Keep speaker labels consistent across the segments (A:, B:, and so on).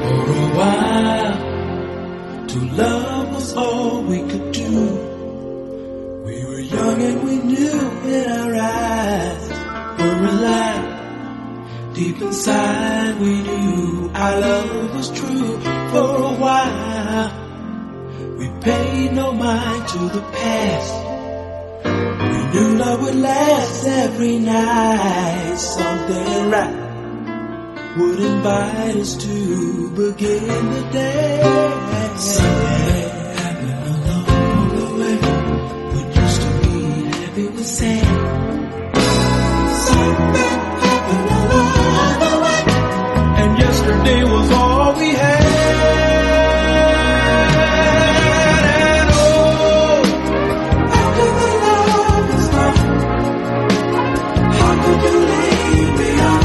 A: For a while, to love was all we could do. We were young and we knew in our eyes were alive. Deep inside we knew our love was true. For a while, we paid no mind to the past. We knew love would last every night. Something right would invite us to begin the day. Something happened along the way. What used to be happy was sad. Something happened along the way, and yesterday was all we had. And oh, after the love is gone, how could you leave me on?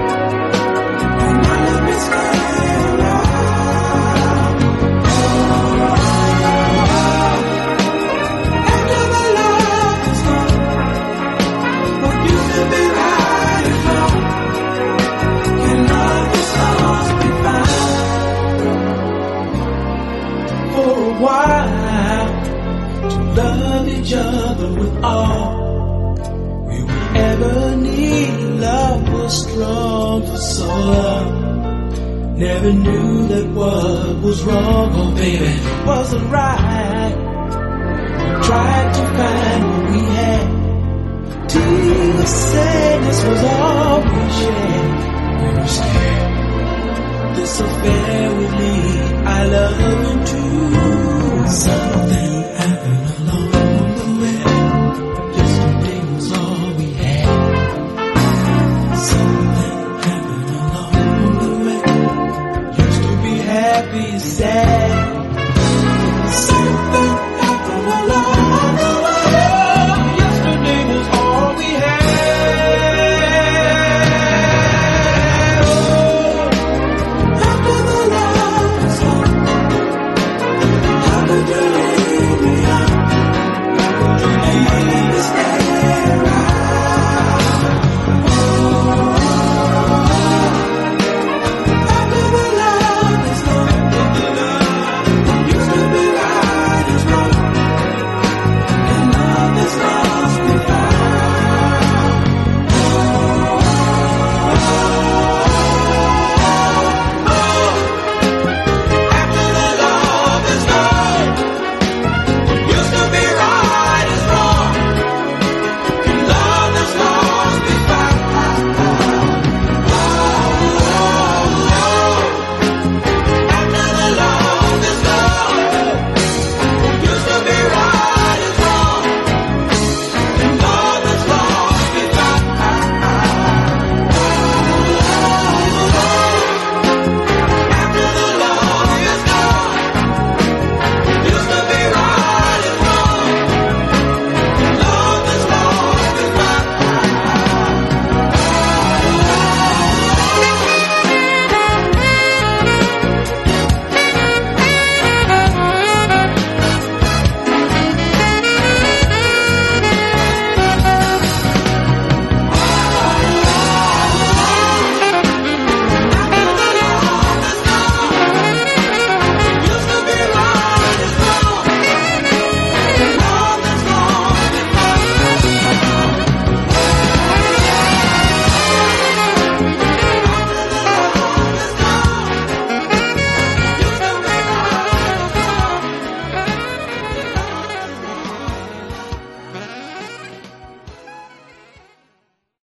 A: While to love each other with all we would ever need. Love was strong for so long. Never knew that what was wrong, oh baby, wasn't right. We tried to find what we had. Tears, sadness was all we shared. We were scared this affair would lead our love into something happened along the way. Yesterday was all we had. Something happened along the way. Used to be happy, sad.